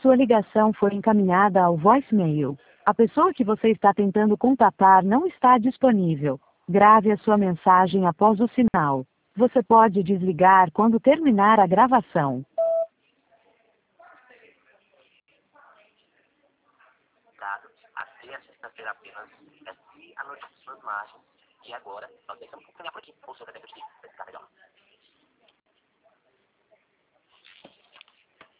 Sua ligação foi encaminhada ao voicemail. A pessoa que você está tentando contatar não está disponível. Grave a sua mensagem após o sinal. Você pode desligar quando terminar a gravação. Até a sexta-feira apenas é se a noite de suas margens. E agora, nós deixamos acompanhar por aqui. Ou sobre a melhor.